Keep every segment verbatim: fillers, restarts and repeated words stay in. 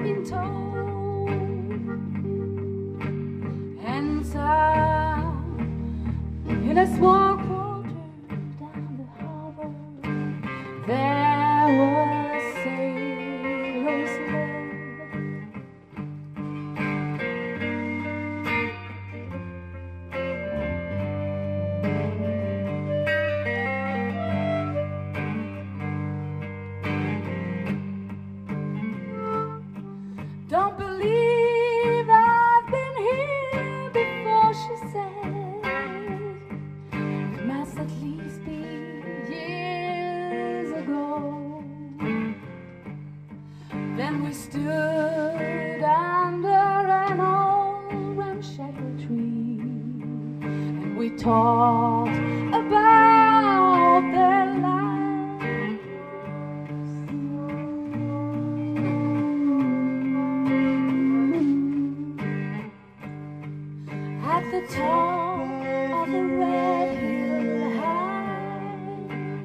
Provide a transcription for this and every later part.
been told, and some in a small quarter down the harbor there was sailor's love. Don't believe I've been here before, she said. It must at least be years ago. Then we stood under an old ramshackle tree, and we talked about their lives. At the top of the red hill high,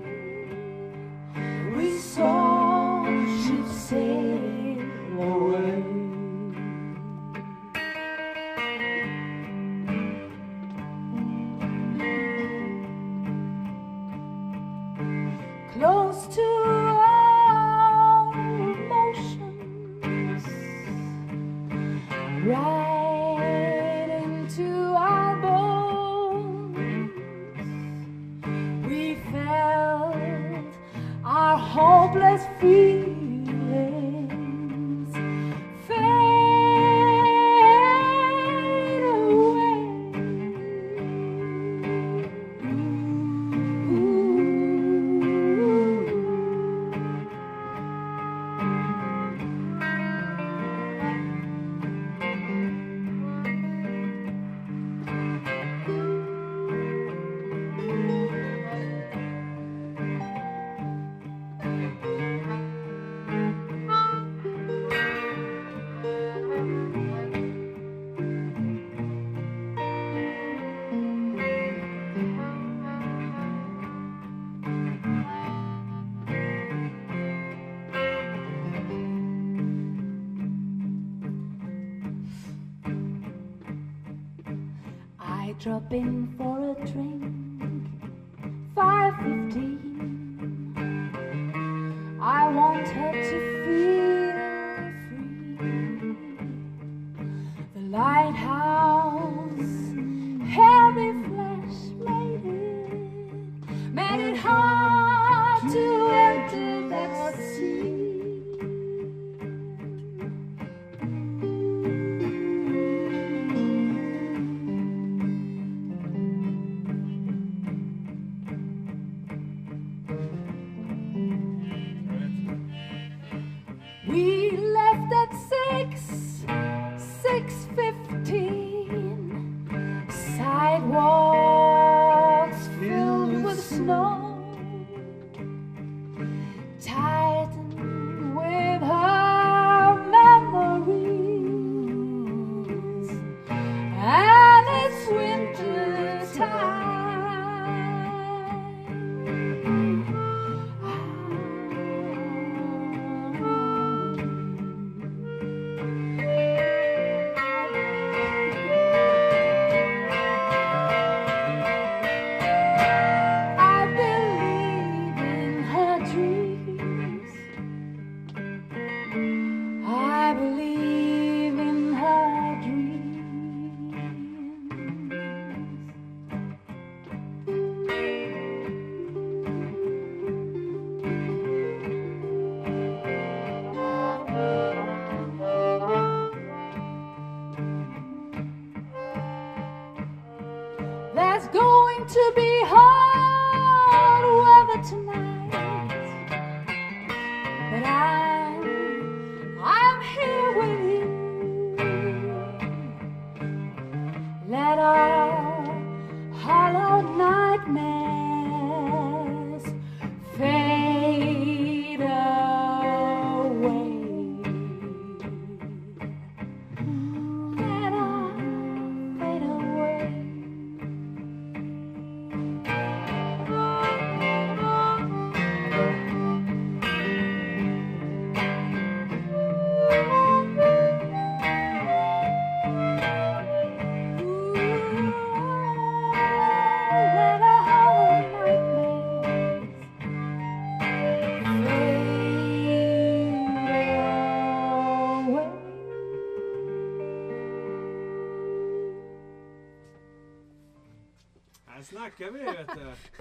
we saw ships sail away. Close to our emotions, right into our bones, we felt our hopeless feelings fade away. I drop in for a drink, five fifteen. I want her to feel free. The lighthouse, heavy flash made it, made it hard to enter that sea. We left at six, six fifteen. Sidewalks filled with snow, tightened with her memories, and it's winter time. I believe in her dreams. There's going to be hard weather tonight, but I'm, I'm here with you. Let our hollow nightmares fade away. Let our fade away. Snackar vi vet du.